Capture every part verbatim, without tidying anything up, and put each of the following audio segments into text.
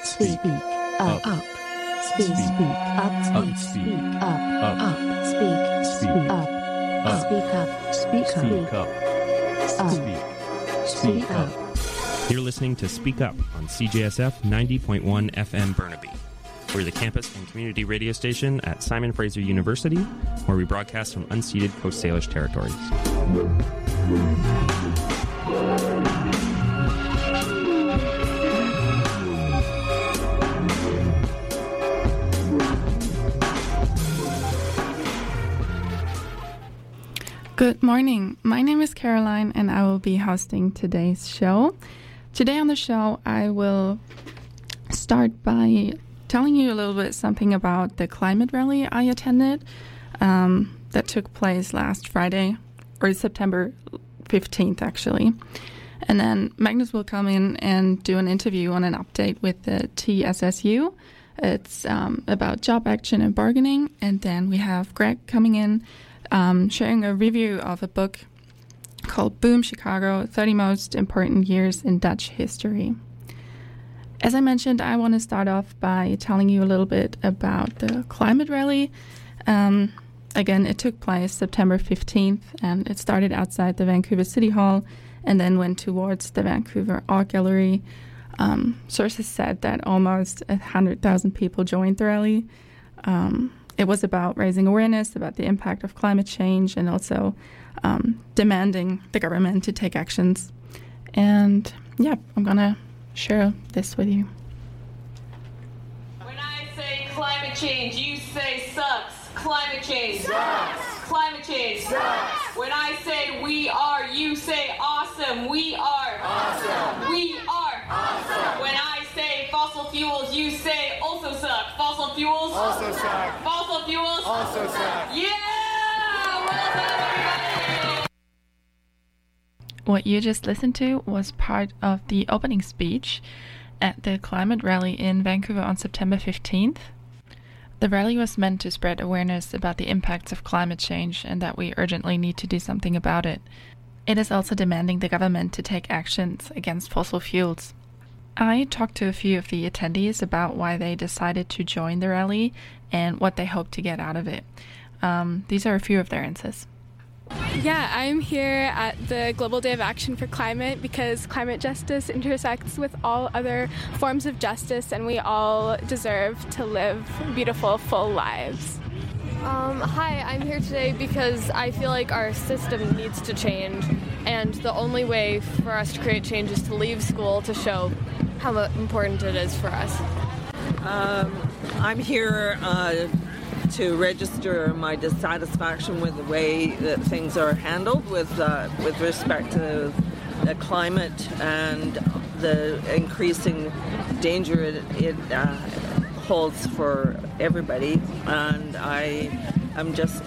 speak, up, up, speak, speak, up, speak, speak, up, up, speak, speak, up, speak up, speak up, Speak, speak up. You're listening to Speak Up on C J S F ninety point one F M Burnaby. We're the campus and community radio station at Simon Fraser University, where we broadcast from unceded Coast Salish territories. Good morning. My name is Caroline, and I will be hosting today's show. Today on the show, I will start by telling you a little bit something about the climate rally I attended um, that took place last Friday, or September fifteenth, actually. And then Magnus will come in and do an interview on an update with the T S S U. It's um, about job action and bargaining. And then we have Greg coming in, um, sharing a review of a book called Boom Chicago, thirty Most Important Years in Dutch History. As I mentioned, I want to start off by telling you a little bit about the climate rally. Um, again, it took place September fifteenth, and it started outside the Vancouver City Hall and then went towards the Vancouver Art Gallery. Um, sources said that almost one hundred thousand people joined the rally. Um, it was about raising awareness about the impact of climate change and also um, demanding the government to take actions. And yeah, I'm going to share this with you. When I say climate change, you say sucks. Climate change sucks. Climate change sucks. When I say we are, you say awesome. We are awesome. We are awesome. When I say fossil fuels, you say also suck. Fossil fuels also suck. Fossil fuels also suck. Yeah! Well done, everybody! What you just listened to was part of the opening speech at the climate rally in Vancouver on September fifteenth. The rally was meant to spread awareness about the impacts of climate change and that we urgently need to do something about it. It is also demanding the government to take actions against fossil fuels. I talked to a few of the attendees about why they decided to join the rally and what they hope to get out of it. Um, these are a few of their answers. Yeah, I'm here at the Global Day of Action for Climate because climate justice intersects with all other forms of justice, and we all deserve to live beautiful, full lives. Um, hi, I'm here today because I feel like our system needs to change, and the only way for us to create change is to leave school to show how important it is for us. Um, I'm here uh, to register my dissatisfaction with the way that things are handled with uh, with respect to the climate and the increasing danger it, it uh, holds for everybody. And I am just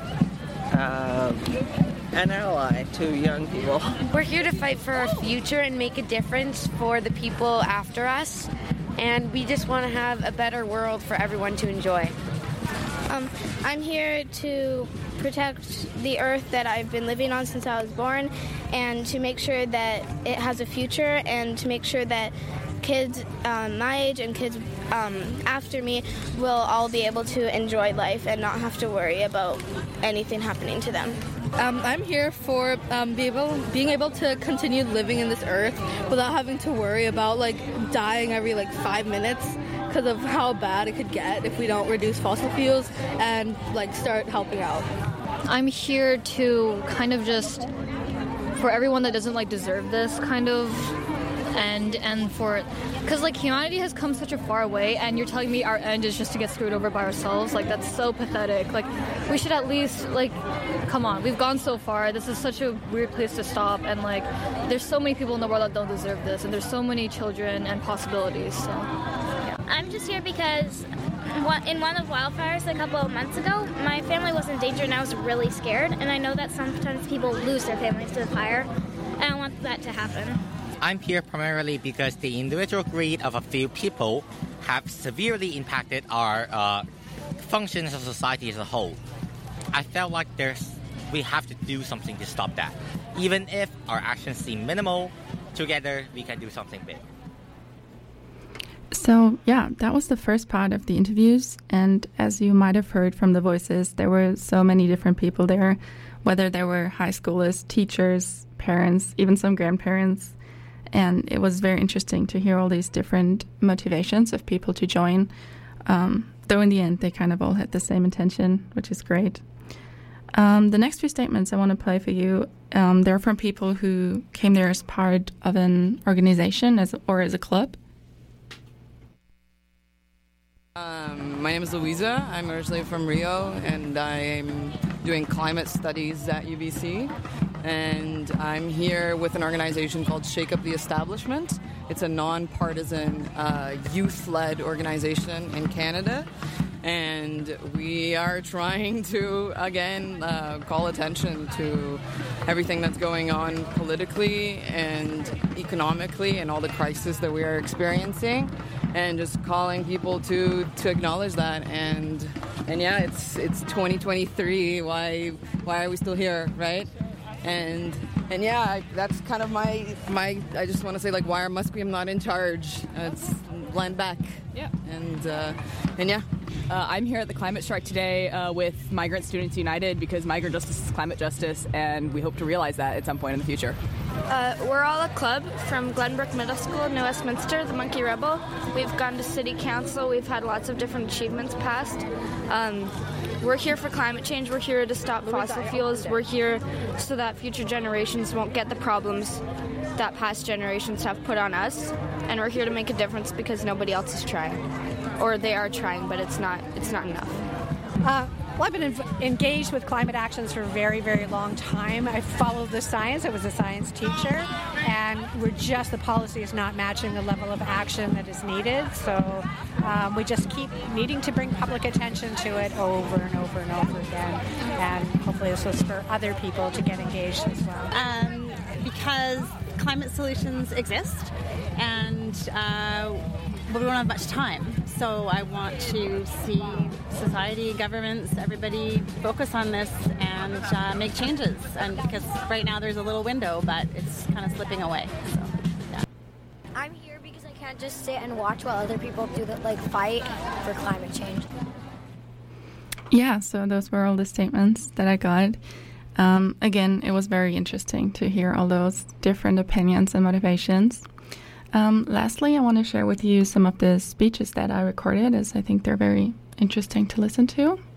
uh, an ally to young people. We're here to fight for our future and make a difference for the people after us. And we just want to have a better world for everyone to enjoy. Um, I'm here to protect the earth that I've been living on since I was born, and to make sure that it has a future, and to make sure that kids um, my age and kids um, after me will all be able to enjoy life and not have to worry about anything happening to them. Um, I'm here for um, be able, being able to continue living in this earth without having to worry about like dying every like five minutes because of how bad it could get if we don't reduce fossil fuels and like start helping out. I'm here to kind of just, for everyone that doesn't like deserve this kind of, and and for, because like humanity has come such a far way, and you're telling me our end is just to get screwed over by ourselves. Like, that's so pathetic. Like, we should at least, like, come on, we've gone so far. This is such a weird place to stop, and like there's so many people in the world that don't deserve this, and there's so many children and possibilities. So yeah. I'm just here because in one of wildfires a couple of months ago, my family was in danger and I was really scared, and I know that sometimes people lose their families to the fire, and I want that to happen. I'm here primarily because the individual greed of a few people have severely impacted our uh, functions of society as a whole. I felt like there's we have to do something to stop that. Even if our actions seem minimal, together we can do something big. So, yeah, that was the first part of the interviews. And as you might have heard from the voices, there were so many different people there, whether there were high schoolers, teachers, parents, even some grandparents. And it was very interesting to hear all these different motivations of people to join. Um, though in the end, they kind of all had the same intention, which is great. Um, the next few statements I want to play for you, um, they're from people who came there as part of an organization as or as a club. Um, my name is Louisa. I'm originally from Rio, and I'm doing climate studies at U B C. And I'm here with an organization called Shake Up the Establishment. It's a nonpartisan, uh, youth-led organization in Canada. And we are trying to, again, uh, call attention to everything that's going on politically and economically and all the crises that we are experiencing, and just calling people to, to acknowledge that. And and yeah, it's it's twenty twenty-three. Why why are we still here, right? And and yeah, I, that's kind of my my. I just want to say, like, why must be I'm not in charge. Uh, it's Glenn Beck. Yeah. And uh, and yeah. Uh, I'm here at the Climate Strike today uh, with Migrant Students United because migrant justice is climate justice, and we hope to realize that at some point in the future. Uh, we're all a club from Glenbrook Middle School, New Westminster, the Monkey Rebel. We've gone to City Council. We've had lots of different achievements passed. Um, we're here for climate change. We're here to stop fossil fuels. We're here so that future generations won't get the problems that past generations have put on us. And we're here to make a difference because nobody else is trying. Or they are trying, but it's not it's not enough. Uh, well, I've been inv- engaged with climate actions for a very, very long time. I followed the science. I was a science teacher, and we're just, the policy is not matching the level of action that is needed. So um, we just keep needing to bring public attention to it over and over and over again. And hopefully this will spur other people to get engaged as well. Um, because climate solutions exist, and uh, but we don't have much time. So I want to see society, governments, everybody focus on this and uh, make changes. And because right now there's a little window, but it's kind of slipping away. So, yeah. I'm here because I can't just sit and watch while other people do that, like fight for climate change. Yeah, so those were all the statements that I got. Um, again, it was very interesting to hear all those different opinions and motivations. Um, lastly, I want to share with you some of the speeches that I recorded, as I think they're very interesting to listen to. When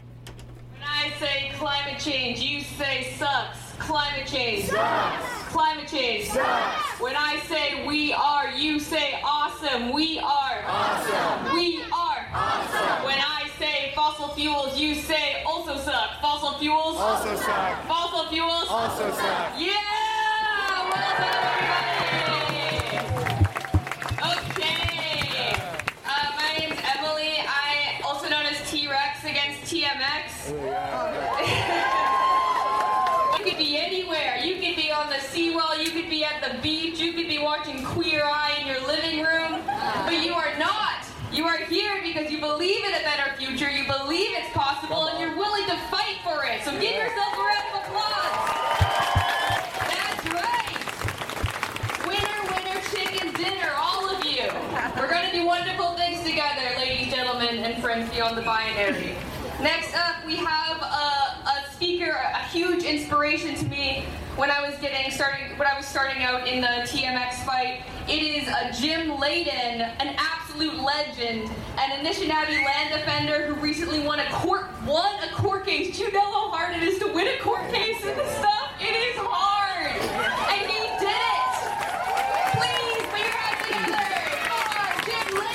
I say climate change, you say sucks. Climate change sucks. Climate change sucks. When I say we are, you say awesome. We are awesome. We are awesome. When I say fossil fuels, you say also suck. Fossil fuels Also suck. Fossil fuels Also suck. Yeah! Well done, everybody! Okay. Uh, my name's Emily. I also known as T-Rex against T M X. You could be anywhere. You could be on the seawall. You could be at the beach. You could be watching Queer Eye in your living room. But you are not. You are here because you believe in a better future. You believe it's possible, and you're willing to fight for it. So give yourself a round of applause. That's right. Winner, winner, chicken dinner, all of you. We're going to do wonderful things together, ladies, gentlemen, and friends beyond the binary. Next up, we have a, a speaker, a huge inspiration to me when I was getting started, when I was starting out in the T M X fight. It is a Jim Layden, an absolute legend, an Anishinaabe land defender who recently won a court, won a court case. Do you know how hard it is to win a court case and stuff? It is hard, and he did it. Please put your hands together. Come on,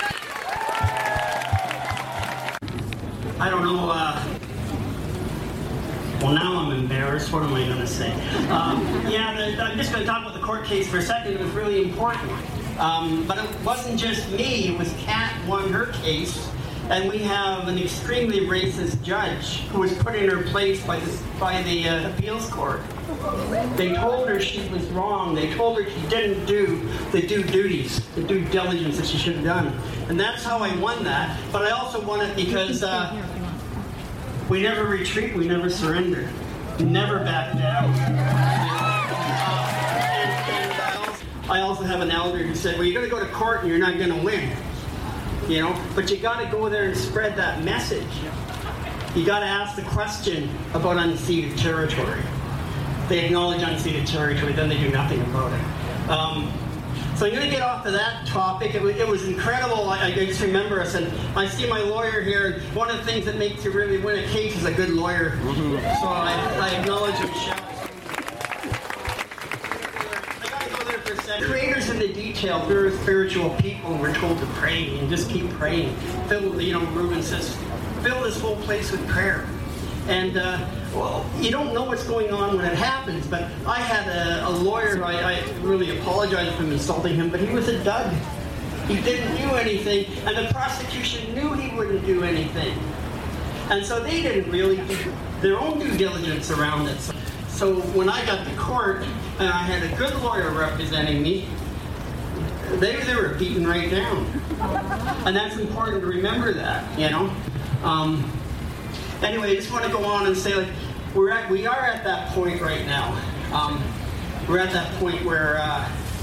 Jim Layden, everybody. I don't know, uh, well, now I'm embarrassed. What am I going to say? Um, yeah, the, I'm just going to talk about the court case for a second. It was really important. Um, but it wasn't just me. It was Kat won her case. And we have an extremely racist judge who was put in her place by the, by the uh, appeals court. They told her she was wrong. They told her she didn't do the due duties, the due diligence that she should have done. And that's how I won that. But I also won it because uh, we never retreat, we never surrender, we never back down. Uh, and, and I also have an elder who said, well, you're going to go to court and you're not going to win. You know, but you got to go there and spread that message. You got to ask the question about unceded territory. They acknowledge unceded territory, then they do nothing about it. Um, so I'm going to get off of that topic. It was, it was incredible. I, I just remember us, and I see my lawyer here, and one of the things that makes you really win a case is a good lawyer. So I, I acknowledge Michelle. Creators in the detail, we're spiritual people, and we're told to pray and just keep praying. Fill, you know, Reuben says, fill this whole place with prayer. And, uh, well, you don't know what's going on when it happens, but I had a, a lawyer, I, I really apologize for insulting him, but he was a dud. He didn't do anything, and the prosecution knew he wouldn't do anything. And so they didn't really do their own due diligence around it. So, so when I got to court, and I had a good lawyer representing me, they, they were beaten right down. And that's important to remember that, you know. Um, anyway, I just want to go on and say, like, we're at, we are at that point right now. Um, we're at that point where uh,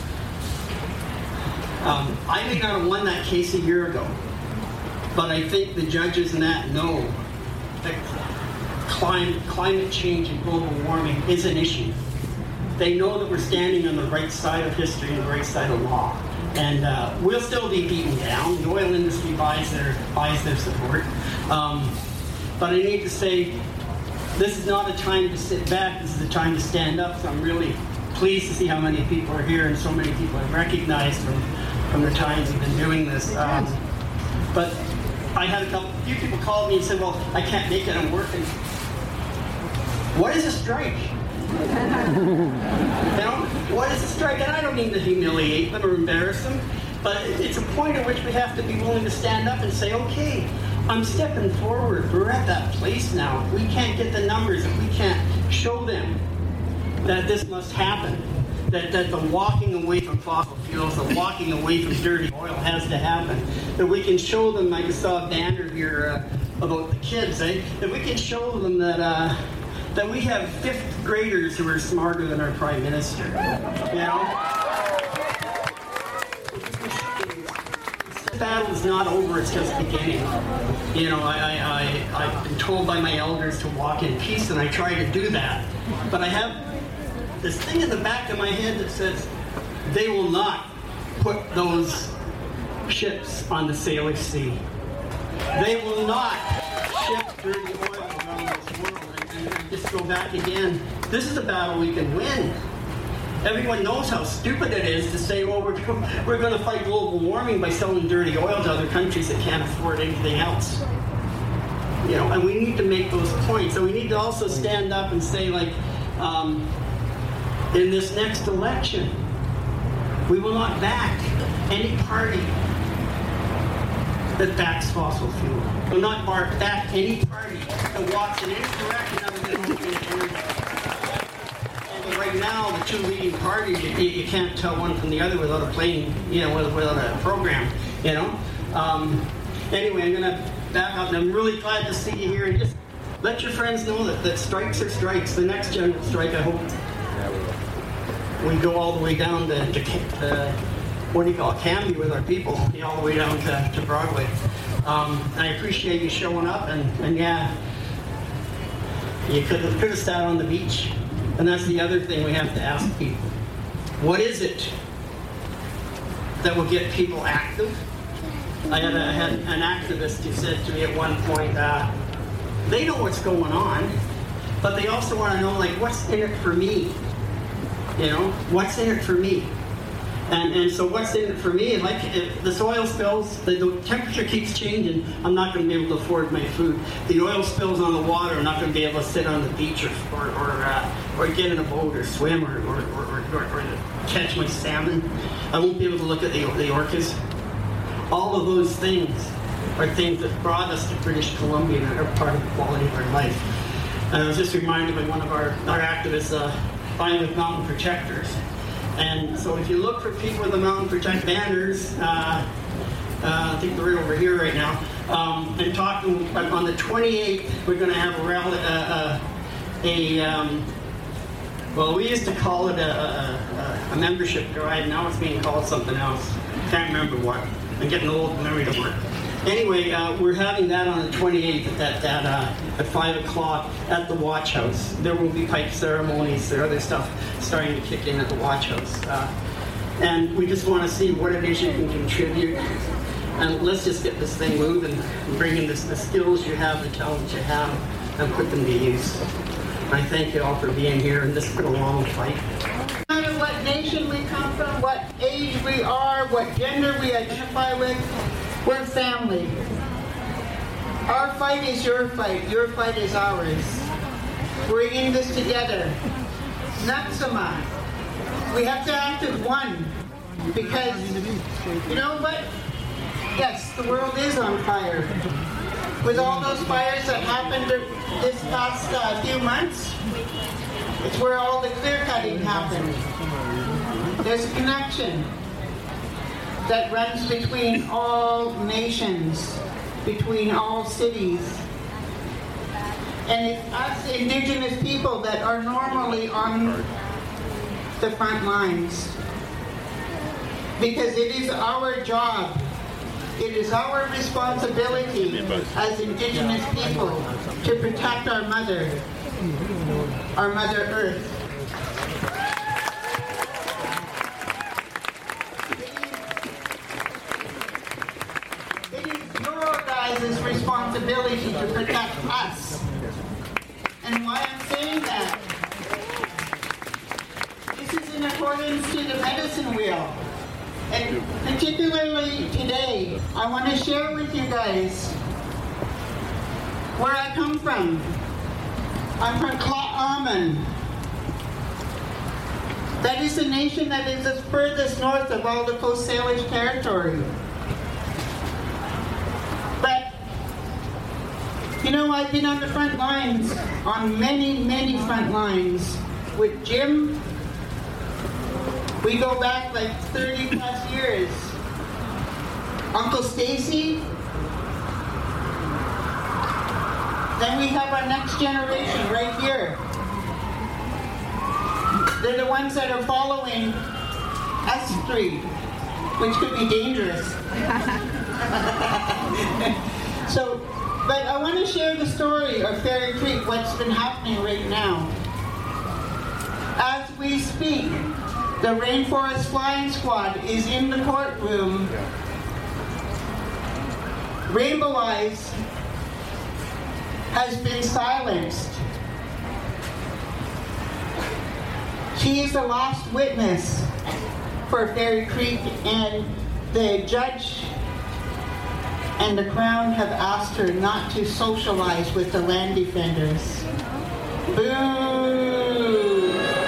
um, I may not have won that case a year ago, but I think the judges in that know that climate, climate change and global warming is an issue. They know that we're standing on the right side of history and the right side of law. And uh, we'll still be beaten down. The oil industry buys their, buys their support. Um, but I need to say, this is not a time to sit back. This is a time to stand up. So I'm really pleased to see how many people are here and so many people I've recognized from, from the times we've been doing this. Um, but I had a couple, a few people called me and said, well, I can't make it, I'm working. What is a strike? You know, what is a strike? And I don't mean to humiliate them or embarrass them, but it's a point at which we have to be willing to stand up and say, okay, I'm stepping forward. We're at that place now. We can't get the numbers if we can't show them that this must happen, that, that the walking away from fossil fuels, the walking away from dirty oil has to happen, that we can show them, like I saw a banner here uh, about the kids, eh? that we can show them that uh, that we have fifth graders who are smarter than our Prime Minister. You know? The battle is not over, it's just beginning. You know, I, I, I, I've been told by my elders to walk in peace, and I try to do that. But I have this thing in the back of my head that says, they will not put those ships on the Salish Sea. They will not ship dirty oil around this world. And just go back again. This is a battle we can win. Everyone knows how stupid it is to say, well, we're, we're going to fight global warming by selling dirty oil to other countries that can't afford anything else. You know, and we need to make those points. So we need to also stand up and say, like, um, in this next election, we will not back any party that backs fossil fuel. We will not back any party that walks in any direction other than open energy. And right now, the two leading parties, you, you can't tell one from the other without a plane, you know, without a program, you know. Um, anyway, I'm going to back up, and I'm really glad to see you here. And just let your friends know that, that strikes are strikes. The next general strike, I hope, we go all the way down to, to, to what do you call it, Canby with our people, all the way down to, to Broadway. Um, I appreciate you showing up, and, and yeah, you could have, could have sat on the beach. And that's the other thing we have to ask people. What is it that will get people active? I had, a, I had an activist who said to me at one point, uh, they know what's going on, but they also want to know, like, what's in it for me? You know, what's in it for me? And, and so what's in it for me, like if the oil spills, the, the temperature keeps changing, I'm not going to be able to afford my food. The oil spills on the water, I'm not going to be able to sit on the beach or or, or, uh, or get in a boat or swim or, or, or, or, or catch my salmon. I won't be able to look at the, the orcas. All of those things are things that brought us to British Columbia and are part of the quality of our life. And I was just reminded by one of our, our activists, uh, Fine with Mountain Protectors. And so if you look for people with the Mountain Protect banners, uh, uh, I think they're right over here right now, um, and talking on the twenty-eighth, we're going to have a rally, uh, uh, a, um, Well, we used to call it a, a, a membership drive. Now it's being called something else. Can't remember what. I'm getting old, memory to work. Anyway, uh, we're having that on the twenty-eighth at, at, uh, at five o'clock at the Watch House. There will be pipe ceremonies, there other stuff starting to kick in at the Watch House. Uh, and we just want to see what it is you can contribute. And let's just get this thing moving and bring in this, the skills you have, the talents you have, and put them to use. I thank you all for being here, and this has been a long fight. No matter what nation we come from, what age we are, what gender we identify with, we're family. Our fight is your fight. Your fight is ours. We're in this together. Natsama. We have to act as one. Because, you know what? Yes, the world is on fire. With all those fires that happened this past uh, few months, it's where all the clear cutting happened. There's a connection that runs between all nations, between all cities. And it's us Indigenous people that are normally on the front lines. Because it is our job, it is our responsibility as Indigenous people to protect our mother, our Mother Earth. It is your guys' responsibility to protect us. And why I'm saying that, this is in accordance to the medicine wheel. And particularly today, I want to share with you guys where I come from. I'm from Tla'amin. That is the nation that is the furthest north of all the Coast Salish territory. But, you know, I've been on the front lines, on many, many front lines with Jim. We go back like thirty plus years. Uncle Stacy. Then we have our next generation right here. They're the ones that are following S three, which could be dangerous. So, but I want to share the story of Fairy Creek, what's been happening right now. As we speak, the Rainforest Flying Squad is in the courtroom. Rainbow Eyes has been silenced. She is the last witness for Fairy Creek, and the judge and the Crown have asked her not to socialize with the land defenders. Boo!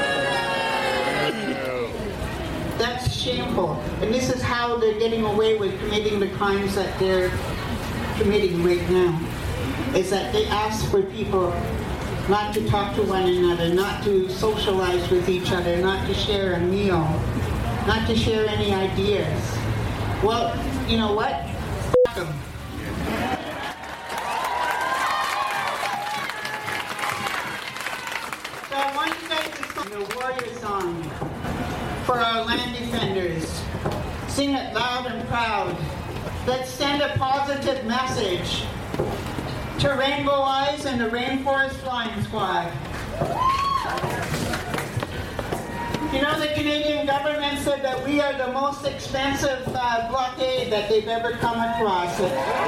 That's shameful. And this is how they're getting away with committing the crimes that they're committing right now. Is that they ask for people not to talk to one another, not to socialize with each other, not to share a meal, not to share any ideas. Well, you know what? F*** them. So I want you guys to sing a warrior song for our land defenders. Sing it loud and proud. Let's send a positive message to Rainbow Eyes and the Rainforest Flying Squad. You know, the Canadian government said that we are the most expensive uh, blockade that they've ever come across.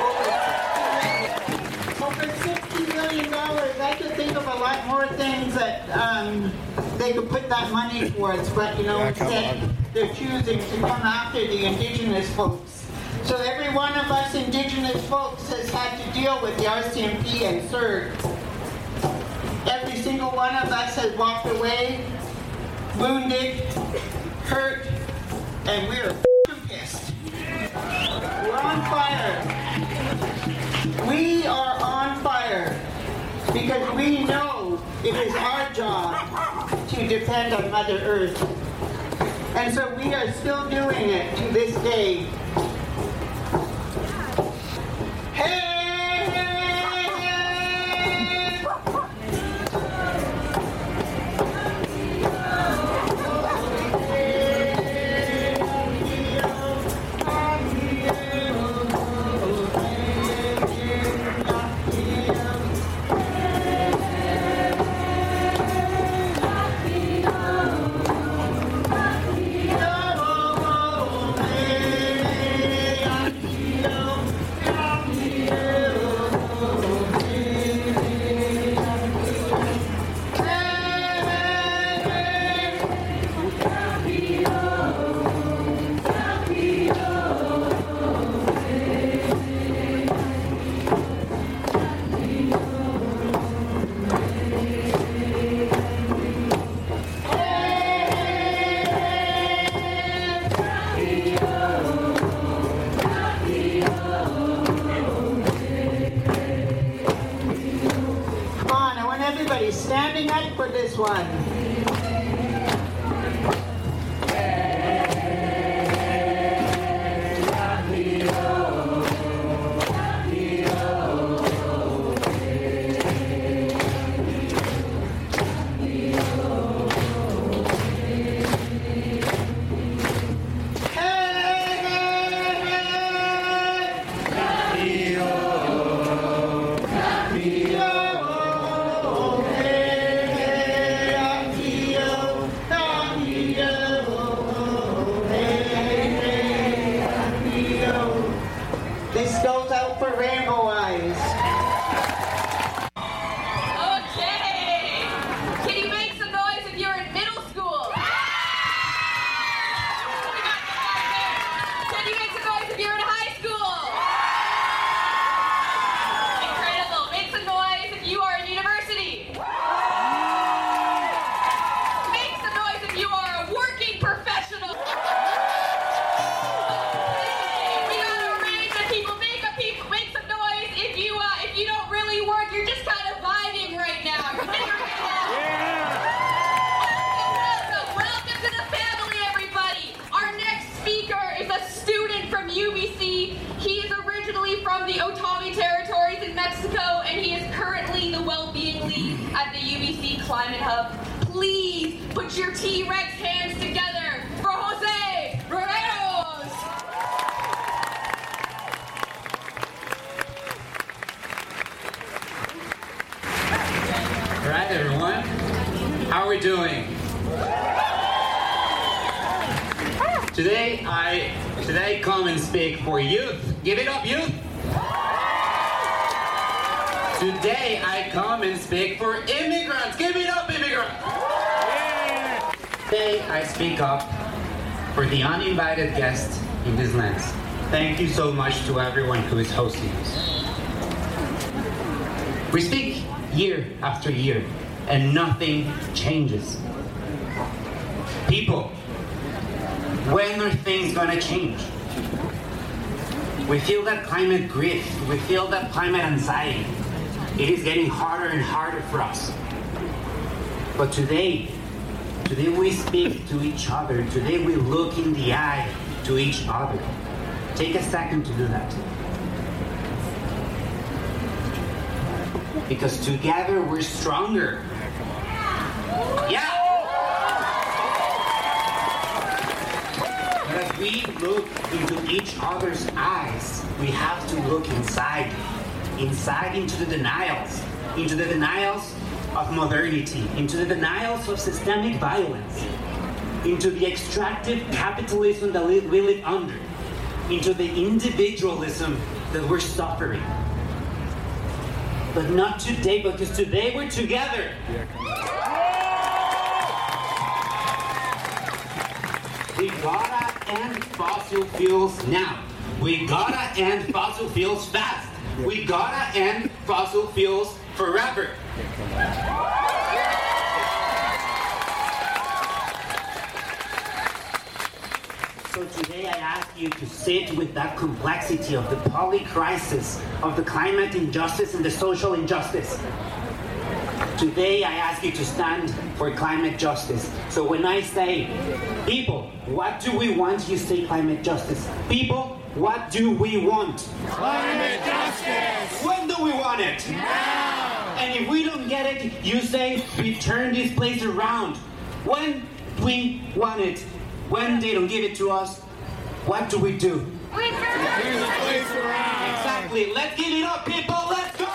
Over sixty million dollars. I could think of a lot more things that um, they could put that money towards, but you know, yeah, instead they're choosing to come after the Indigenous folks. So every one of us Indigenous folks has had to deal with the R C M P and S E R G. Every single one of us has walked away, wounded, hurt, and we're f***ing pissed. We're on fire. We are on fire because we know it is our job to defend our Mother Earth. And so we are still doing it to this day. standing up for this one. This goes out for Rainbow Eyes. Okay. Can you make some noise if you're in middle school? We got some out there. Can you make some noise if you're in high school? Incredible. Make some noise if you are in university. Make some noise if you are a working professional. We got a range of people. Make a people. Make some noise if you uh, if you don't really work. You're just kind of vibing right now. You're putting your hand up. Welcome, welcome to the family, everybody. Our next speaker is a student from U B C. He is originally from the Otomi territories in Mexico, and he is currently the well-being lead at the U B C Climate Hub. Please put your T-Rex hands together for Jose Riveros. All right, everyone. How are we doing? Today I today come and speak for youth. Give it up, youth. Today I come and speak for immigrants. Give it up, immigrants. Today I speak up for the uninvited guests in this land. Thank you so much to everyone who is hosting us. We speak year after year, and nothing changes. People, when are things gonna change? We feel that climate grief, we feel that climate anxiety. It is getting harder and harder for us. But today, today we speak to each other, today we look in the eye to each other. Take a second to do that. Because together we're stronger. Yeah! But as we look into each other's eyes, we have to look inside. Inside into the denials. Into the denials of modernity. Into the denials of systemic violence. Into the extractive capitalism that we live under. Into the individualism that we're suffering. But not today, because today we're together. We gotta end fossil fuels now. We gotta end fossil fuels fast. We gotta end fossil fuels forever. So today I ask you to sit with that complexity of the poly-crisis, of the climate injustice and the social injustice. Today I ask you to stand for climate justice. So when I say, people, what do we want? You say climate justice. People, what do we want? Climate justice! When do we want it? Now! And if we don't get it, you say, we turn this place around. When we want it, when they don't give it to us, what do we do? We turn the place around! Exactly. Let's give it up, people. Let's go!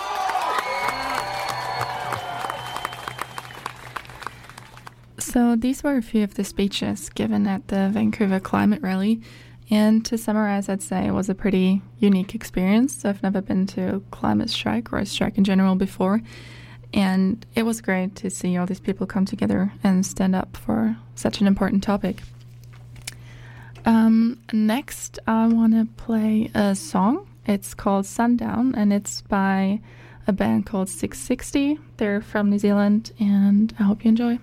So these were a few of the speeches given at the Vancouver Climate Rally. And to summarize, I'd say it was a pretty unique experience. I've never been to a climate strike or a strike in general before. And it was great to see all these people come together and stand up for such an important topic. Um, next, I want to play a song. It's called Sundown, and it's by a band called six sixty. They're from New Zealand, and I hope you enjoy.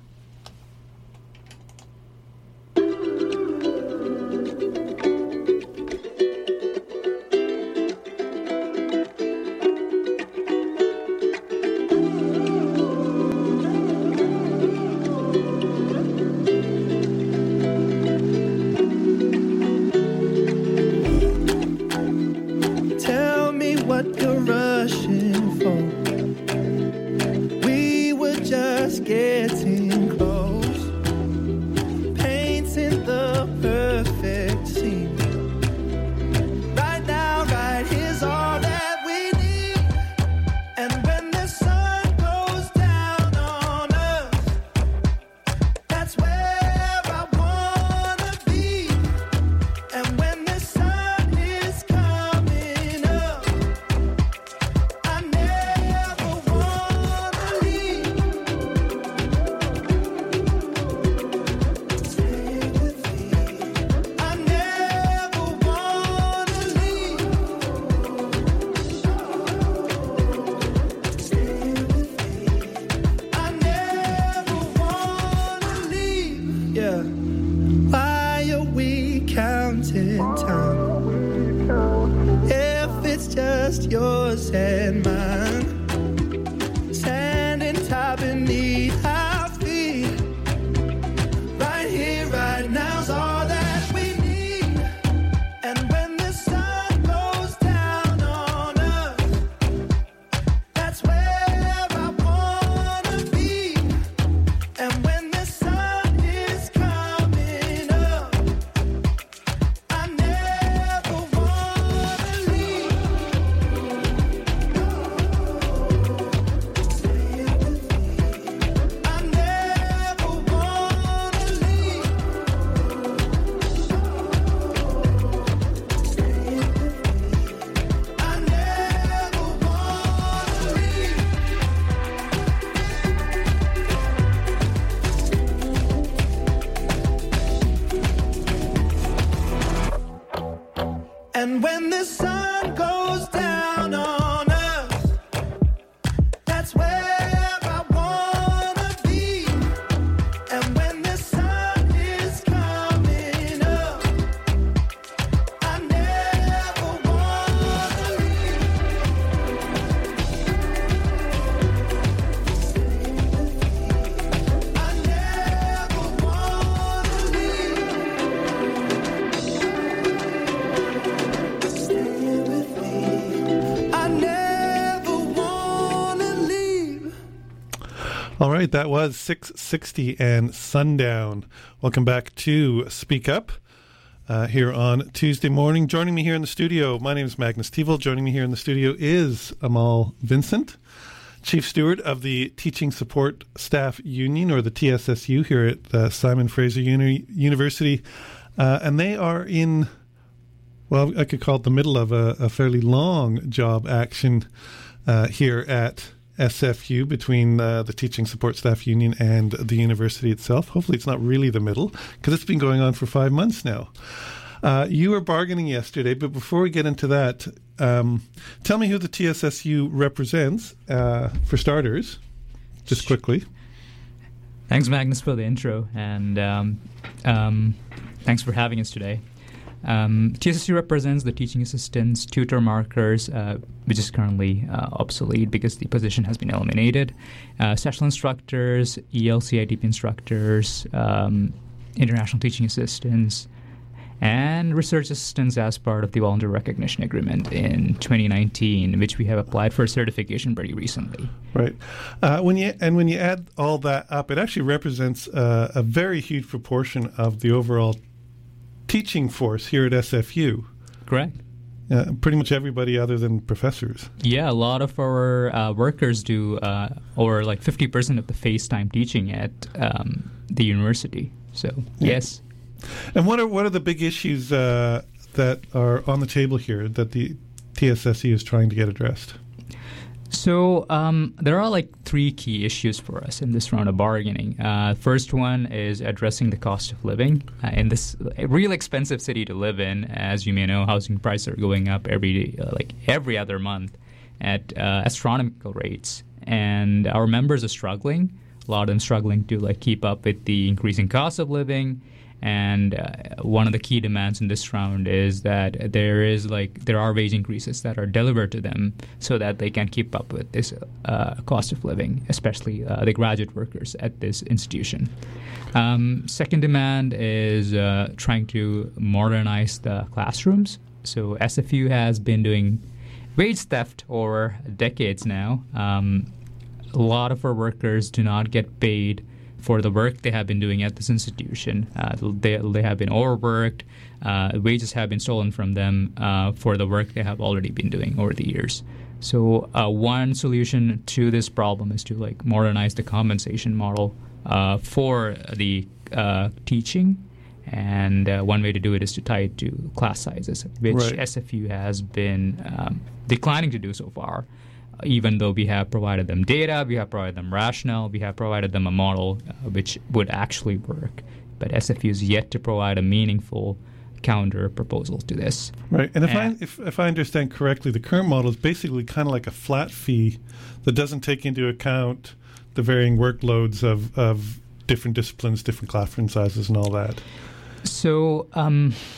just yours and mine. Standing top beneath our feet. Right here, right now's all that we need. And when the sun goes down on us, that's where I wanna be. And when the sun is coming up, I never wanna leave. I never wanna leave. I never wanna leave. And when the sun goes down on us, that's where I wanna be. And when the sun is coming up, I never wanna leave. I never wanna leave. I never wanna leave. All right, that was six sixty and Sundown. Welcome back to Speak Up uh, here on Tuesday morning. Joining me here in the studio, my name is Magnus Tevel. Joining me here in the studio is Amal Vincent, Chief Steward of the Teaching Support Staff Union, or the T S S U, here at uh, Simon Fraser Uni- University. Uh, and they are in, well, I could call it the middle of a, a fairly long job action uh, here at S F U between uh, the Teaching Support Staff Union and the university itself. Hopefully it's not really the middle, because it's been going on for five months now. Uh, you were bargaining yesterday, but before we get into that, um, tell me who the T S S U represents, uh, for starters, just quickly. Thanks, Magnus, for the intro, and um, um, thanks for having us today. Um, T S S U represents the teaching assistants, tutor markers, uh, which is currently uh, obsolete because the position has been eliminated, uh, special instructors, E L C I T P instructors, um, international teaching assistants, and research assistants as part of the Voluntary Recognition Agreement in twenty nineteen, which we have applied for certification very recently. Right. Uh, when you and when you add all that up, it actually represents uh, a very huge proportion of the overall teaching force here at S F U. Correct. Uh, pretty much everybody other than professors. Yeah, a lot of our uh, workers do, uh, or like fifty percent of the face time teaching at um, the university. So, Yeah. yes. And what are what are the big issues uh, that are on the table here that the T S S U is trying to get addressed? So um, there are like three key issues for us in this round of bargaining. Uh, first one is addressing the cost of living uh, in this real expensive city to live in. As you may know, housing prices are going up every uh, like every other month at uh, astronomical rates, and our members are struggling. A lot of them struggling to like keep up with the increasing cost of living. And uh, one of the key demands in this round is that there is like there are wage increases that are delivered to them so that they can keep up with this uh, cost of living, especially uh, the graduate workers at this institution. Um, second demand is uh, trying to modernize the classrooms. So S F U has been doing wage theft over decades now. Um, a lot of our workers do not get paid for the work they have been doing at this institution. Uh, they, they have been overworked. Uh, wages have been stolen from them uh, for the work they have already been doing over the years. So uh, one solution to this problem is to like modernize the compensation model uh, for the uh, teaching. And uh, one way to do it is to tie it to class sizes, which Right. S F U has been um, declining to do so far. Even though we have provided them data, we have provided them rationale, we have provided them a model uh, which would actually work. But S F U is yet to provide a meaningful counter proposal to this. Right. And if And- I if, if I understand correctly, the current model is basically kind of like a flat fee that doesn't take into account the varying workloads of, of different disciplines, different classroom sizes, and all that. So um,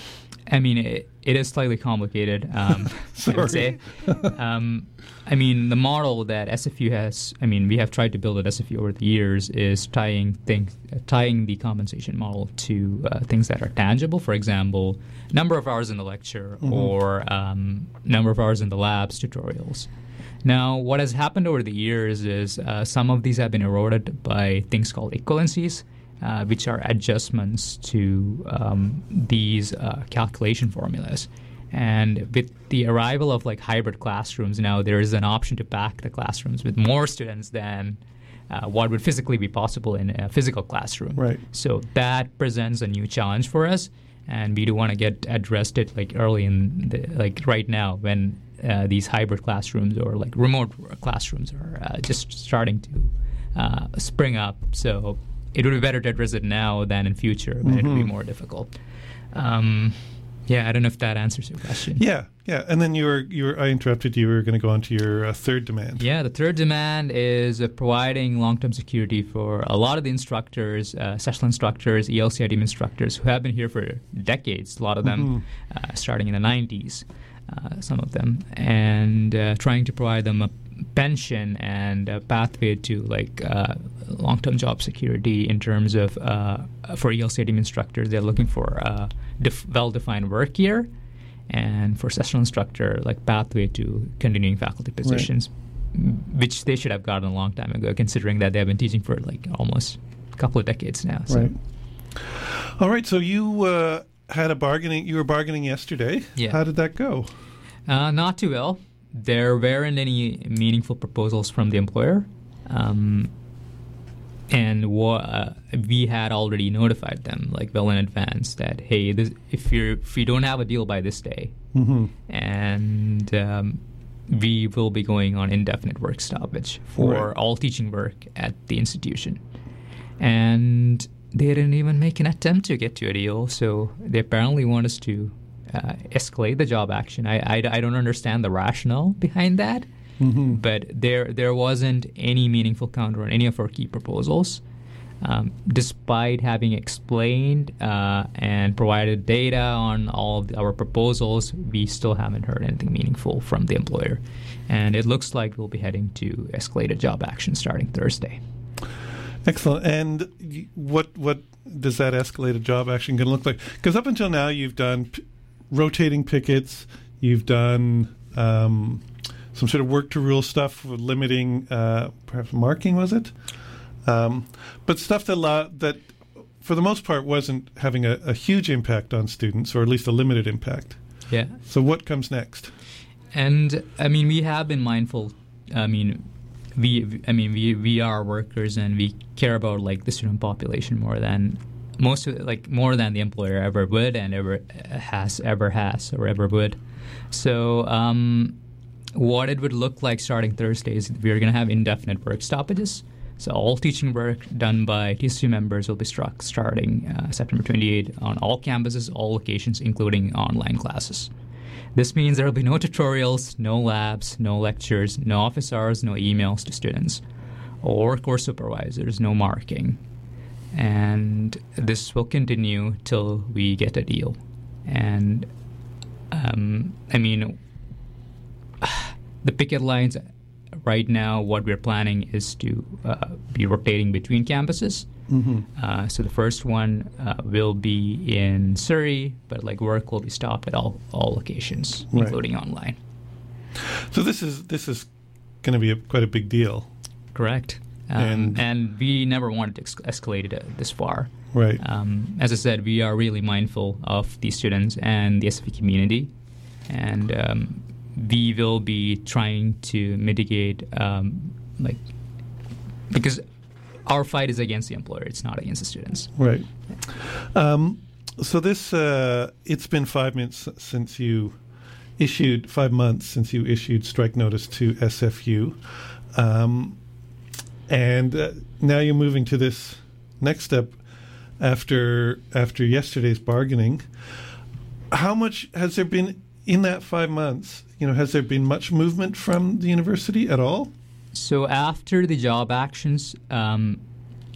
I mean, it, it is slightly complicated, um, I would say. um, I mean, the model that S F U has, I mean, we have tried to build at S F U over the years is tying things, uh, tying the compensation model to uh, things that are tangible. For example, number of hours in the lecture Mhm. or um, number of hours in the labs, tutorials. Now, what has happened over the years is uh, some of these have been eroded by things called equivalencies, uh, which are adjustments to um, these uh, calculation formulas. And with the arrival of like hybrid classrooms, now there is an option to pack the classrooms with more students than uh, what would physically be possible in a physical classroom. Right. So that presents a new challenge for us, and we do want to get addressed it like early in the, like right now when uh, these hybrid classrooms or like remote classrooms are uh, just starting to uh, spring up. So it would be better to address it now than in future when it would be Mhm. more difficult. Um, yeah, I don't know if that answers your question. Yeah, yeah. And then you were, you were, I interrupted you. We were going to go on to your uh, third demand. Yeah, the third demand is uh, providing long-term security for a lot of the instructors, uh, sessional instructors, E L C I D M instructors who have been here for decades, a lot of them uh, starting in the nineties, uh, some of them, and uh, trying to provide them a pension and a pathway to like uh, long-term job security in terms of uh, for E L C I D M instructors, they're looking for uh, def- well-defined work year, and for sessional instructor, like pathway to continuing faculty positions, m- which they should have gotten a long time ago, considering that they have been teaching for like almost a couple of decades now. So. Right. All right. So you uh, had a bargaining. You were bargaining yesterday. Yeah. How did that go? Uh, not too well. There weren't any meaningful proposals from the employer. Um, and wha- uh, we had already notified them like well in advance that, hey, this, if you if you don't have a deal by this day, Mhm. and um, we will be going on indefinite work stoppage for Right. all teaching work at the institution. And they didn't even make an attempt to get to a deal, so they apparently want us to uh, escalate the job action. I, I, I don't understand the rationale behind that, Mhm. but there there wasn't any meaningful counter on any of our key proposals. Um, despite having explained uh, and provided data on all of our proposals, we still haven't heard anything meaningful from the employer. And it looks like we'll be heading to escalated job action starting Thursday. Excellent. And y- what what does that escalated job action going to look like? Because up until now, you've done p- rotating pickets, you've done um, some sort of work to rule stuff, with limiting uh, perhaps marking, was it? Um, but stuff that lo- that, for the most part, wasn't having a, a huge impact on students, or at least a limited impact. Yeah. So what comes next? And I mean, we have been mindful. I mean, we, I mean, we, we are workers, and we care about like the student population more than most of, like more than the employer ever would and ever has ever has or ever would. So, um, what it would look like starting Thursday is we're going to have indefinite work stoppages. So all teaching work done by T C U members will be struck starting uh, September twenty-eighth on all campuses, all locations, including online classes. This means there will be no tutorials, no labs, no lectures, no office hours, no emails to students or course supervisors, no marking. And this will continue till we get a deal. And, um, I mean, the picket lines right now, what we're planning is to uh, be rotating between campuses. Mhm. Uh, so the first one uh, will be in Surrey, but like work will be stopped at all, all locations, Right. including online. So this is this is going to be a, quite a big deal. Correct. Um, And- and, we never wanted to ex- escalate it uh, this far. Right. Um, as I said, we are really mindful of the students and the S F I community, and um, we will be trying to mitigate, um, like, because our fight is against the employer; it's not against the students. Right. Um, so this, uh, it's been five minutes since you issued, five months since you issued strike notice to S F U. Um, and uh, now you're moving to this next step after after yesterday's bargaining. How much has there been in that five months? You know, has there been much movement from the university at all? So after the job actions, um,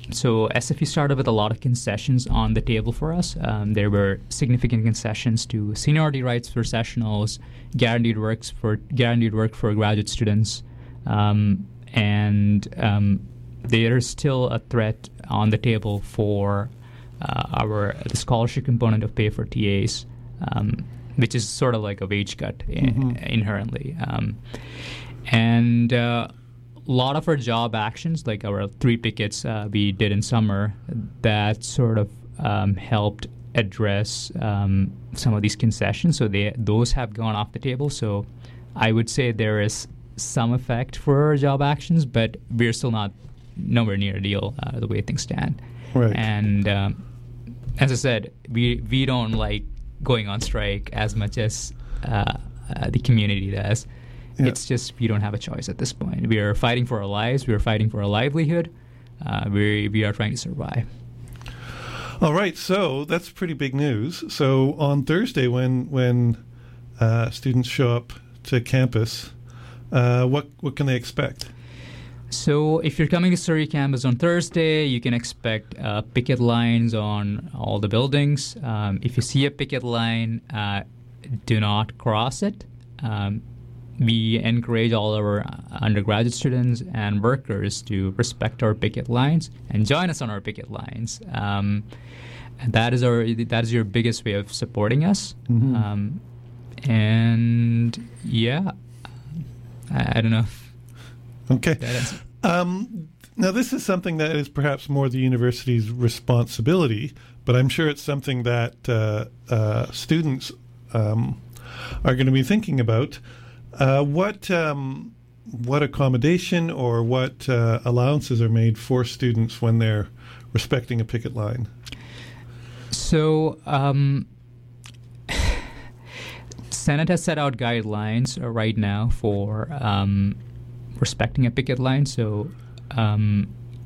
so S F U started with a lot of concessions on the table for us. Um, there were significant concessions to seniority rights for sessionals, guaranteed works for guaranteed work for graduate students, um, and um, there is still a threat on the table for uh, our the scholarship component of pay for T As, um, which is sort of like a wage cut Mm-hmm. in, inherently, um, and. Uh, A lot of our job actions, like our three pickets uh, we did in summer, that sort of um, helped address um, some of these concessions. So they those have gone off the table. So I would say there is some effect for our job actions, but we're still not nowhere near a deal uh, the way things stand. Right. And um, as I said, we we don't like going on strike as much as uh, uh, the community does. Yeah. It's just we don't have a choice at this point. We are fighting for our lives. We are fighting for our livelihood. Uh, we we are trying to survive. All right, so that's pretty big news. So on Thursday, when when uh, students show up to campus, uh, what what can they expect? So if you're coming to Surrey campus on Thursday, you can expect uh, picket lines on all the buildings. Um, if you see a picket line, uh, do not cross it. Um, We encourage all our undergraduate students and workers to respect our picket lines and join us on our picket lines. Um, and that is our that is your biggest way of supporting us. Mhm. Um, and yeah, I, I don't know. If Okay. that is- Um, now, this is something that is perhaps more the university's responsibility, but I'm sure it's something that uh, uh, students um, are going to be thinking about. Uh, what um, what accommodation or what uh, allowances are made for students when they're respecting a picket line? So, um, Senate has set out guidelines uh, right now for um, respecting a picket line. So, um,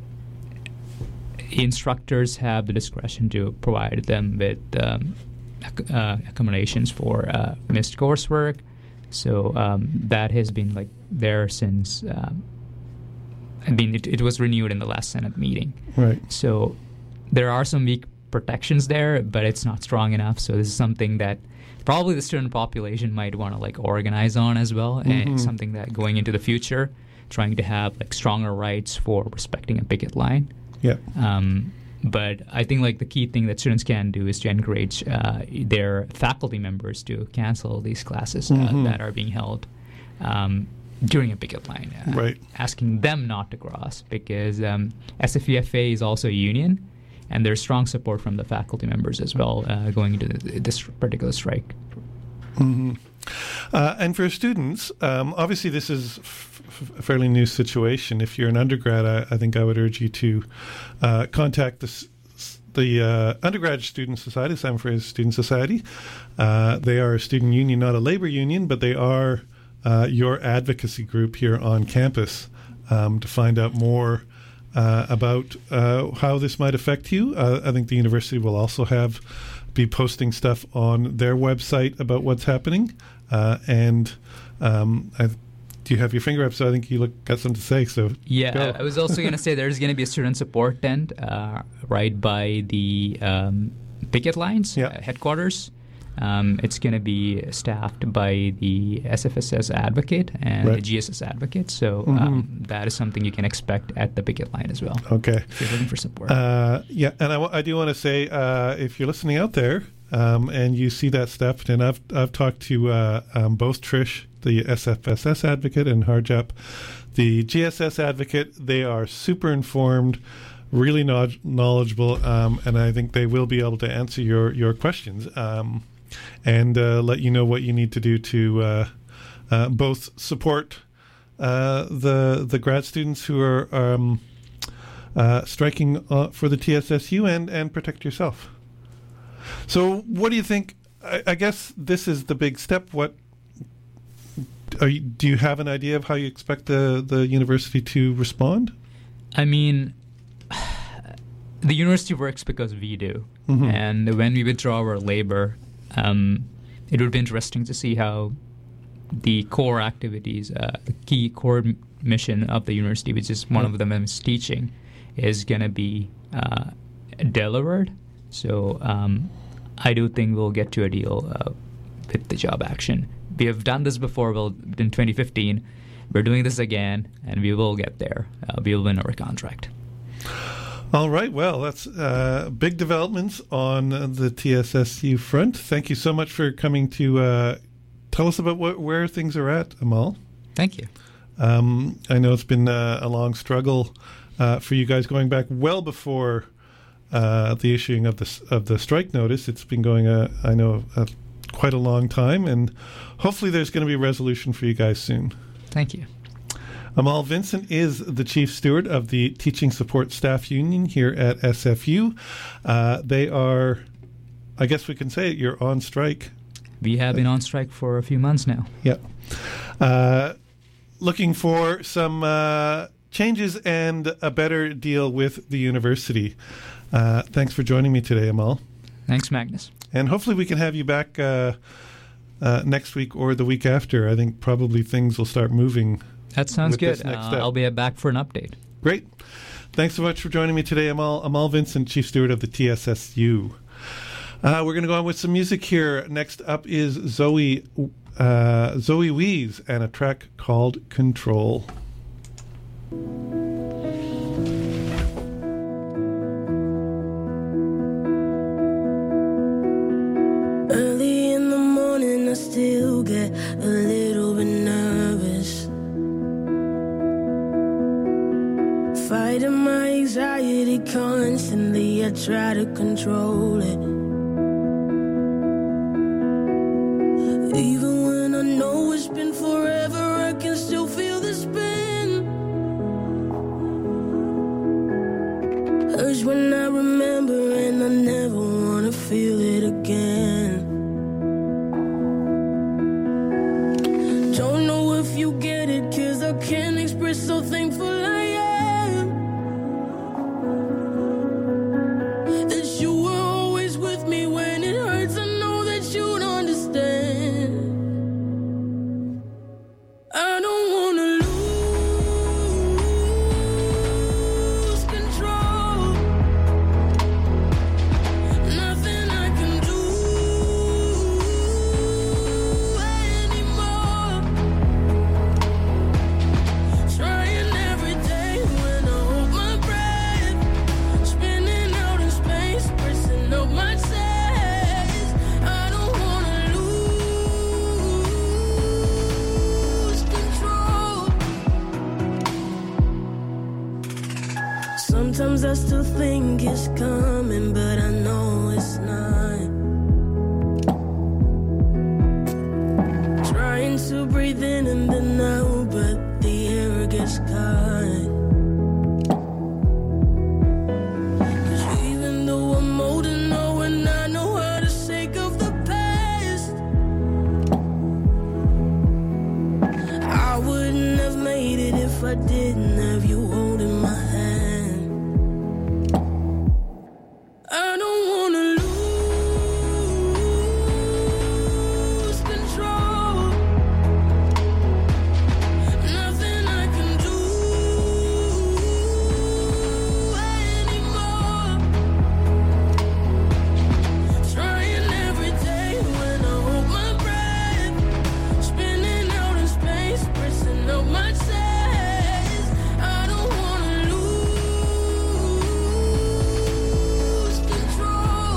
instructors have the discretion to provide them with um, ac- uh, accommodations for uh, missed coursework. So um, that has been like there since. Um, I mean, it, it was renewed in the last Senate meeting. Right. So there are some weak protections there, but it's not strong enough. So this is something that probably the student population might want to like organize on as well, Mhm. and something that going into the future, trying to have like stronger rights for respecting a picket line. Yeah. Um, but I think like the key thing that students can do is to encourage uh, their faculty members to cancel these classes uh, Mhm. that are being held um, during a picket line. Uh, Right. Asking them not to cross, because um, S F U F A is also a union, and there's strong support from the faculty members as well uh, going into the, this particular strike. hmm Uh, and for students, um, obviously this is f- f- a fairly new situation. If you're an undergrad, I, I think I would urge you to uh, contact the, s- s- the uh, Undergraduate Student Society, Simon Fraser Student Society. Uh, they are a student union, not a labor union, but they are uh, your advocacy group here on campus um, to find out more uh, about uh, how this might affect you. Uh, I think the university will also have be posting stuff on their website about what's happening. Uh, and um, I, do you have your finger up? So I think you look, got something to say. So Yeah, go. I, I was also going to say there's going to be a student support tent uh, right by the um, picket lines uh, headquarters. Um, it's going to be staffed by the S F S S advocate and Right. the G S S advocate. So Mhm. um, that is something you can expect at the picket line as well. Okay. If you're looking for support. Uh, yeah, and I, w- I do want to say, uh, if you're listening out there um, and you see that stuff, and I've I've talked to uh, um, both Trish, the S F S S advocate, and Harjap, the G S S advocate. They are super informed, really knowledge- knowledgeable, um, and I think they will be able to answer your your questions um, and uh, let you know what you need to do to uh, uh, both support uh, the the grad students who are um, uh, striking uh, for the T S S U and, and protect yourself. So, what do you think? I, I guess this is the big step. What are you, do you have an idea of how you expect the, the university to respond? I mean, the university works because we do. Mhm. And when we withdraw our labor, um, it would be interesting to see how the core activities, uh, the key core m- mission of the university, which is one Mm. of them is teaching, is going to be uh, delivered. So um, I do think we'll get to a deal uh, with the job action. We have done this before. Well, in twenty fifteen, we're doing this again, and we will get there. Uh, we will win our contract. All right. Well, that's uh, big developments on the T S S U front. Thank you so much for coming to uh, tell us about wh- where things are at, Amal. Thank you. Um, I know it's been uh, a long struggle uh, for you guys, going back well before uh, the issuing of the of the strike notice. It's been going, uh, I know, uh, quite a long time, and hopefully there's going to be a resolution for you guys soon. Thank you. Amal Vincent is the Chief Steward of the Teaching Support Staff Union here at S F U. Uh, they are, I guess we can say it, you're on strike. We have been on strike for a few months now. Yeah. Uh, looking for some uh, changes and a better deal with the university. Uh, thanks for joining me today, Amal. Thanks, Magnus. And hopefully we can have you back uh, uh, next week or the week after. I think probably things will start moving. That sounds good. Uh, I'll be back for an update. Great. Thanks so much for joining me today, Amal. Amal Vincent, Chief Steward of the T S S U. Uh, we're going to go on with some music here. Next up is Zoe uh, Zoe Wees and a track called Control. Early in the morning, I still get a little bit nervous. Fighting my anxiety constantly, I try to control it. Even when I know it's been forever, I can still feel the spin. Hurts when I remember, and I never wanna feel it again. Don't know if you get it, 'cause I can't express so thankful I am that you were always with me when it hurts. I know that you'd understand. I don't wanna lose control. Nothing I can do anymore. Trying every day when I hold my breath, spinning out in space, pressing up my chest. I don't wanna lose control. Sometimes I still think it's coming, but I know it's not. Trying to breathe in and then out, but the air gets caught. 'Cause even though I'm old and know and I know how to shake off the past, I wouldn't have made it if I didn't have you holding my hand. I don't wanna lose control. Nothing I can do anymore. Trying every day when I hold my breath, spinning out in space, pressing up my chest. I don't wanna lose control.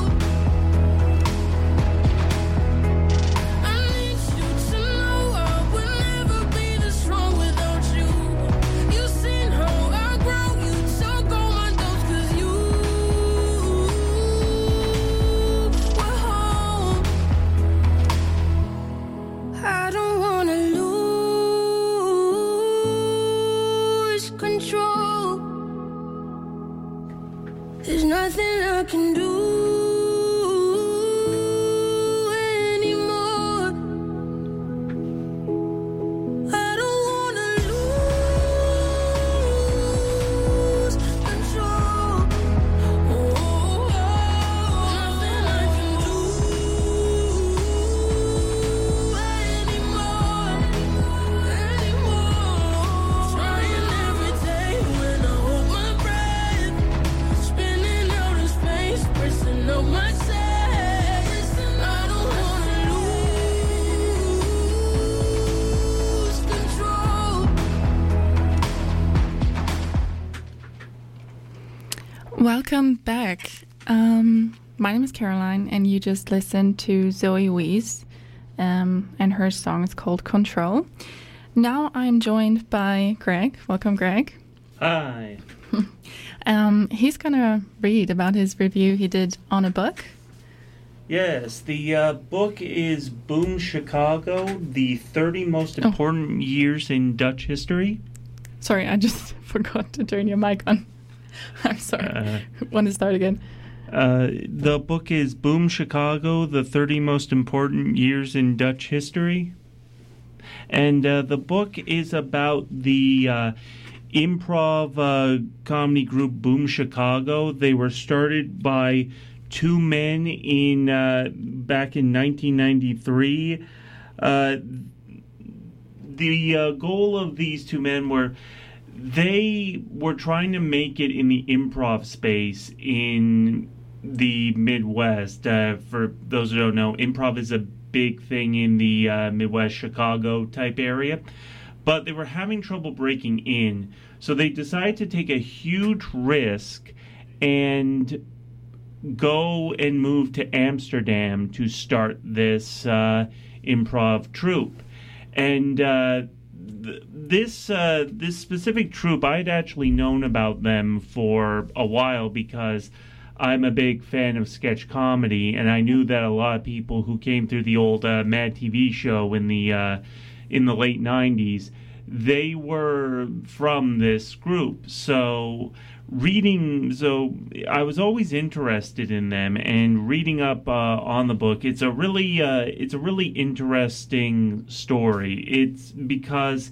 I need you to know I would never be this strong without you. You've seen how I grow, you took all my doubts 'cause you were home. I don't wanna lose control. There's nothing I can do anymore. I don't wanna lose control. Oh, nothing I can do anymore. Anymore. Trying every day when I hold my breath, Welcome back. Um, my name is Caroline, and you just listened to Zoe Wees, um, and her song is called Control. Now I'm joined by Greg. Welcome, Greg. Hi. um, he's going to read about his review he did on a book. Yes, the uh, book is Boom Chicago, the thirty most important oh. years in Dutch history. Sorry, I just forgot to turn your mic on. I'm sorry. Uh, Want to start again? Uh, the book is Boom Chicago, the thirty most important years in Dutch history. And uh, the book is about the uh, improv uh, comedy group Boom Chicago. They were started by two men in uh, back in nineteen ninety-three. Uh, the uh, goal of these two men were they were trying to make it in the improv space in the Midwest. Uh, for those who don't know, improv is a big thing in the uh, Midwest, Chicago type area. But they were having trouble breaking in. So they decided to take a huge risk and go and move to Amsterdam to start this uh, improv troupe. And uh, th- this uh, this specific troupe, I had actually known about them for a while because I'm a big fan of sketch comedy, and I knew that a lot of people who came through the old uh, Mad T V show in the uh, in the late nineties, they were from this group. So reading, so I was always interested in them, and reading up uh, on the book, it's a really, uh, it's a really interesting story. It's because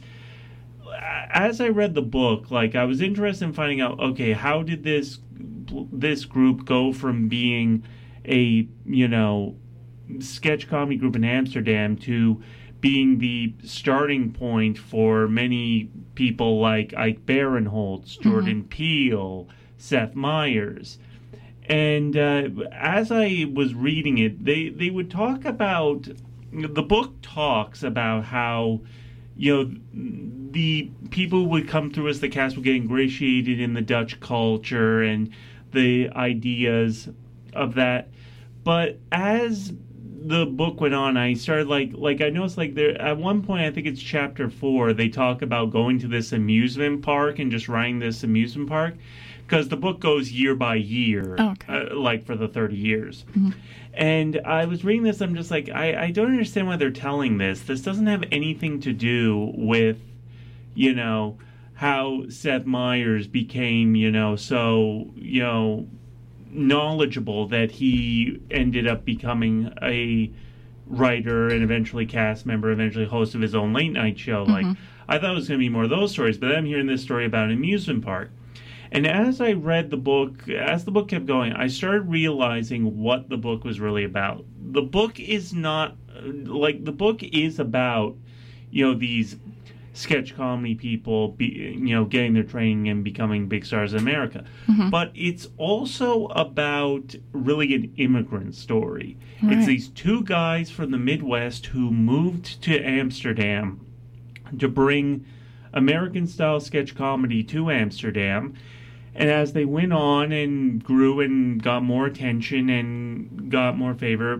as I read the book, like I was interested in finding out, okay, how did this this group go from being a, you know, sketch comedy group in Amsterdam to being the starting point for many people like Ike Barinholtz, Jordan mm-hmm. Peele, Seth Meyers. And uh, as I was reading it, they, they would talk about, the book talks about how, you know, the people who would come through as the cast would get ingratiated in the Dutch culture and the ideas of that. But as the book went on, I started like like I noticed like there at one point, I think it's chapter four, they talk about going to this amusement park and just riding this amusement park, because the book goes year by year, oh, okay. uh, like for the thirty years. Mm-hmm. And I was reading this, I'm just like, I, I don't understand why they're telling this. This doesn't have anything to do with, you know, how Seth Meyers became, you know, so, you know, knowledgeable that he ended up becoming a writer and eventually cast member, eventually host of his own late night show. Mm-hmm. Like, I thought it was going to be more of those stories, but then I'm hearing this story about an amusement park. And as I read the book, as the book kept going, I started realizing what the book was really about. The book is not, like, the book is about, you know, these sketch comedy people, be, you know, getting their training and becoming big stars in America. Mm-hmm. But it's also about really an immigrant story. Right. It's these two guys from the Midwest who moved to Amsterdam to bring American-style sketch comedy to Amsterdam. And as they went on and grew and got more attention and got more favor,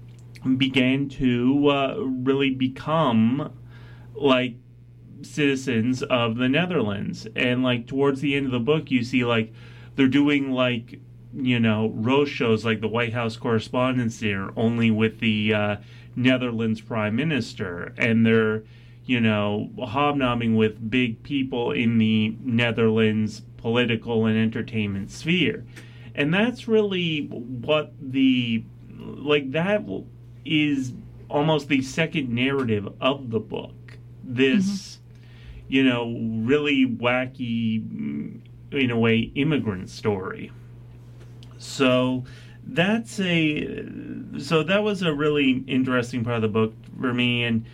began to uh, really become, like, citizens of the Netherlands. And, like, towards the end of the book, you see, like, they're doing, like, you know, roast shows like the White House Correspondents' Dinner, only with the uh, Netherlands Prime Minister. And they're, you know, hobnobbing with big people in the Netherlands political and entertainment sphere. And that's really what the, like, that is almost the second narrative of the book. This, mm-hmm. you know, really wacky, in a way, immigrant story. So that's a, so that was a really interesting part of the book for me. And,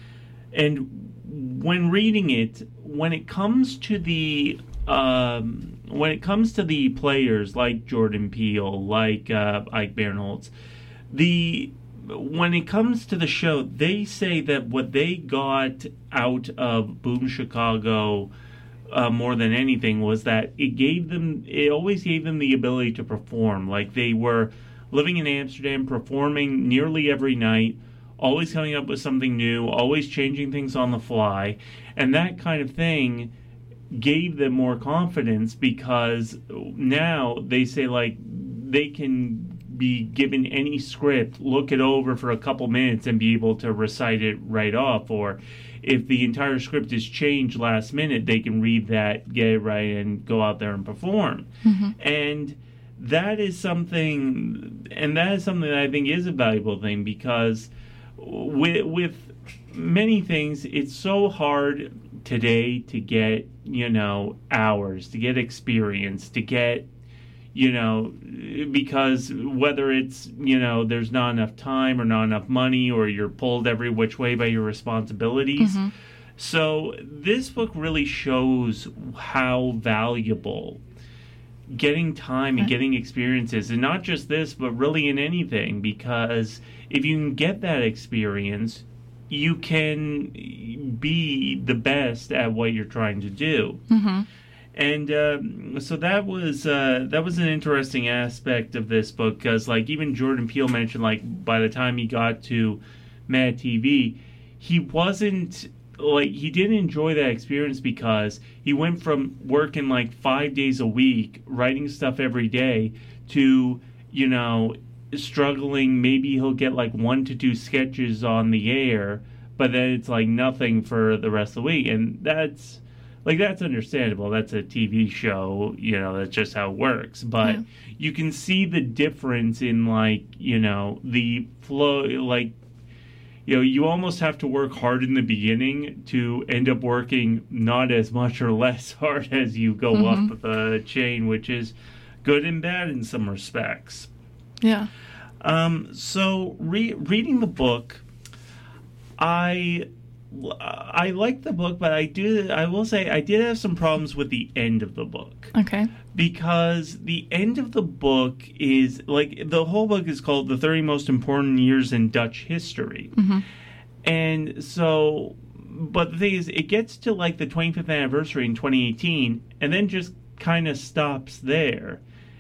and when reading it, when it comes to the, um, when it comes to the players like Jordan Peele, like uh, Ike Barinholtz, the when it comes to the show, they say that what they got out of Boom Chicago uh, more than anything was that it gave them, it always gave them the ability to perform. Like they were living in Amsterdam, performing nearly every night, always coming up with something new, always changing things on the fly. And that kind of thing gave them more confidence, because now they say, like, they can be given any script, look it over for a couple minutes and be able to recite it right off. Or if the entire script is changed last minute, they can read that, get it right, and go out there and perform. Mm-hmm. And that is something, and that is something that I think is a valuable thing, because with, with many things, it's so hard today to get, you know, hours, to get experience, to get, you know, because whether it's, you know, there's not enough time or not enough money, or you're pulled every which way by your responsibilities. Mm-hmm. So this book really shows how valuable getting time and getting experiences, and not just this, but really in anything, because if you can get that experience, you can be the best at what you're trying to do. Mm-hmm. And um, so that was uh, that was an interesting aspect of this book, because like even Jordan Peele mentioned, like by the time he got to Mad T V, he wasn't like he didn't enjoy that experience, because he went from working like five days a week, writing stuff every day, to, you know, struggling. Maybe he'll get like one to two sketches on the air, but then it's like nothing for the rest of the week, and that's. Like, that's understandable. That's a T V show, you know, that's just how it works. But Yeah. you can see the difference in, like, you know, the flow. Like, you know, you almost have to work hard in the beginning to end up working not as much or less hard as you go Mhm. up the chain, which is good and bad in some respects. Yeah. Um, so, re- reading the book, I... I like the book, but I do. I will say I did have some problems with the end of the book. Okay. Because the end of the book is like the whole book is called "The thirty Most Important Years in Dutch History," Mm-hmm. and so. But the thing is, it gets to like the twenty-fifth anniversary in twenty eighteen, and then just kind of stops there.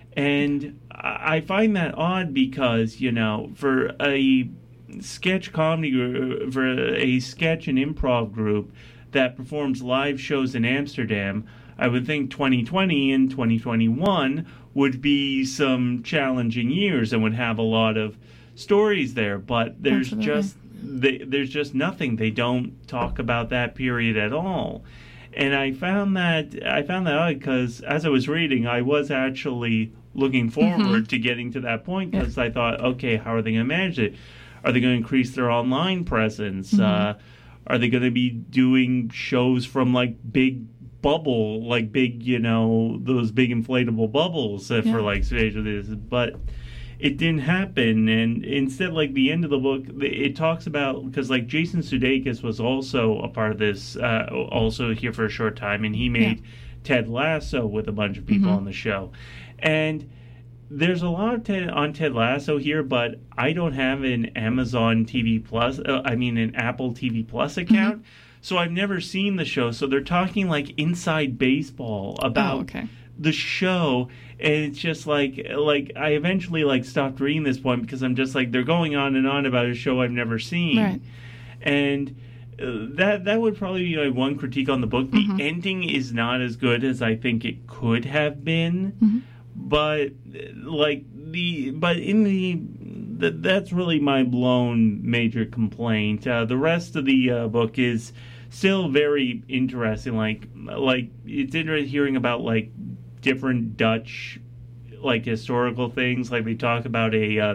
And I I find that odd, because, you know, for a sketch comedy, for a sketch and improv group that performs live shows in Amsterdam, I would think twenty twenty and twenty twenty-one would be some challenging years and would have a lot of stories there. But there's Absolutely. just they, there's just nothing. They don't talk about that period at all. And I found that I found that odd, because as I was reading, I was actually looking forward Mhm. to getting to that point, because I thought, okay, how are they going to manage it? Are they going to increase their online presence? Mhm. Uh, are they going to be doing shows from like big bubble, like big, you know, those big inflatable bubbles uh, Yeah. for like stage of this? But it didn't happen. And instead, like the end of the book, it talks about, because like Jason Sudeikis was also a part of this, uh, also here for a short time, and he made Ted Lasso with a bunch of people Mhm. on the show. And there's a lot of Ted, on Ted Lasso here, but I don't have an Amazon T V Plus, uh, I mean an Apple T V Plus account, Mm-hmm. so I've never seen the show. So they're talking like inside baseball about Oh, okay. the show, and it's just like, like I eventually like stopped reading this point, because I'm just like, they're going on and on about a show I've never seen. Right. And uh, that that would probably be like one critique on the book. The Mhm. ending is not as good as I think it could have been. Mhm. But like the but in the th- that's really my blown major complaint. Uh, the rest of the uh, book is still very interesting. Like like it's interesting hearing about like different Dutch like historical things. Like they talk about a uh,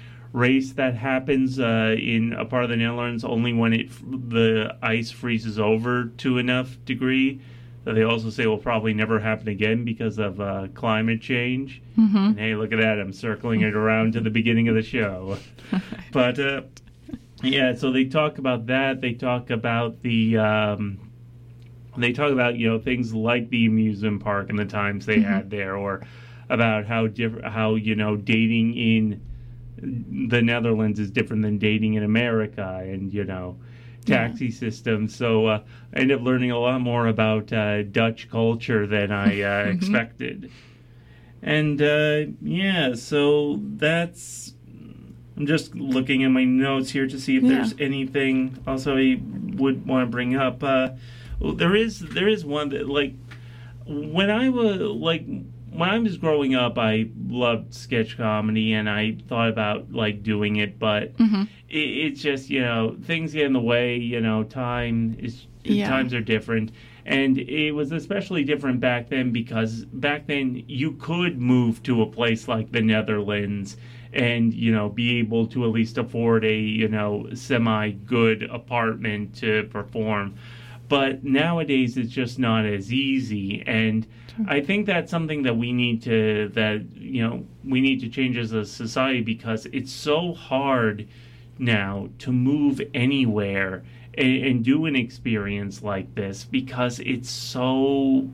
race that happens uh, in a part of the Netherlands only when it the ice freezes over to enough degree. They also say will probably never happen again because of uh, climate change. Mm-hmm. And hey, look at that. I'm circling it around to the beginning of the show. But, uh, yeah, so they talk about that. They talk about the... Um, they talk about, you know, things like the amusement park and the times they Mhm. had there, or about how different, how, you know, dating in the Netherlands is different than dating in America, and, you know, taxi system. So uh, I ended up learning a lot more about uh, Dutch culture than I uh, Mhm. expected. And uh, yeah, so that's. I'm just looking at my notes here to see if Yeah. there's anything else I would want to bring up. Uh, well, there is there is one that like when I was like when I was growing up, I loved sketch comedy and I thought about like doing it, but Mhm. it, it's just you know things get in the way. You know, time is Yeah. times are different. And it was especially different back then because back then you could move to a place like the Netherlands and, you know, be able to at least afford a, you know, semi-good apartment to perform. But nowadays it's just not as easy. And I think that's something that we need to, that, you know, we need to change as a society because it's so hard now to move anywhere and, and do an experience like this because it's so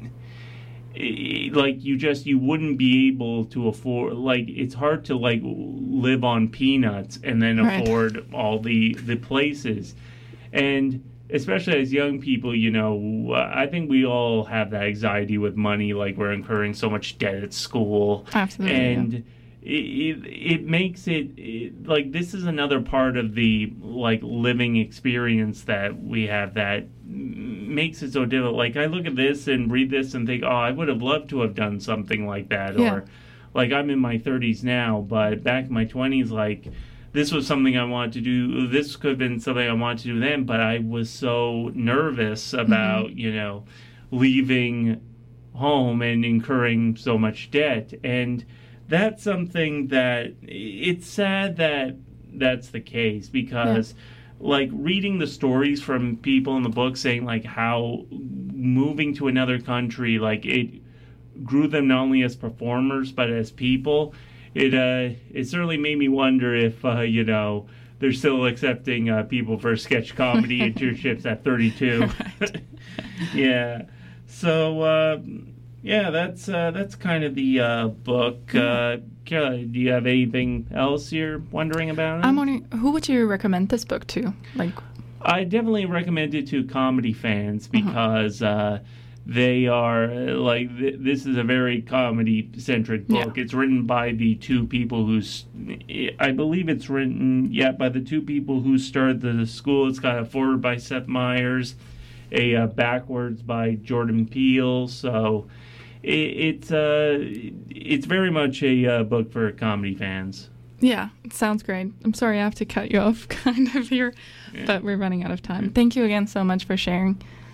like you just you wouldn't be able to afford like it's hard to like live on peanuts and then Right. afford all the the places. And especially as young people, you know, I think we all have that anxiety with money, like we're incurring so much debt at school. Absolutely, And yeah. it, it makes it, it like this is another part of the like living experience that we have that makes it so difficult. Like I look at this and read this and think, oh, I would have loved to have done something like that. Yeah. Or like I'm in my thirties now, but back in my twenties, like this was something I wanted to do. This could have been something I wanted to do then, but I was so nervous about, you know, leaving home and incurring so much debt. And that's something that it's sad that that's the case because like reading the stories from people in the book saying like how moving to another country, like it grew them not only as performers but as people. It uh, it certainly made me wonder if uh, you know they're still accepting uh, people for sketch comedy internships at thirty-two. Yeah, so uh, yeah, that's uh, that's kind of the uh, book. Uh, Carla, do you have anything else you're wondering about? I'm wondering, who would you recommend this book to? Like, I definitely recommend it to comedy fans because uh, they are uh, like th- this is a very comedy centric book. Yeah. It's written by the two people who's I believe it's written yeah by the two people who started the school. It's got a forward by Seth Meyers, a uh, backwards by Jordan Peele. So it, it's uh it's very much a uh, book for comedy fans. yeah, it sounds great. I'm sorry I have to cut you off kind of here, Yeah. but we're running out of time. Thank you again so much for sharing.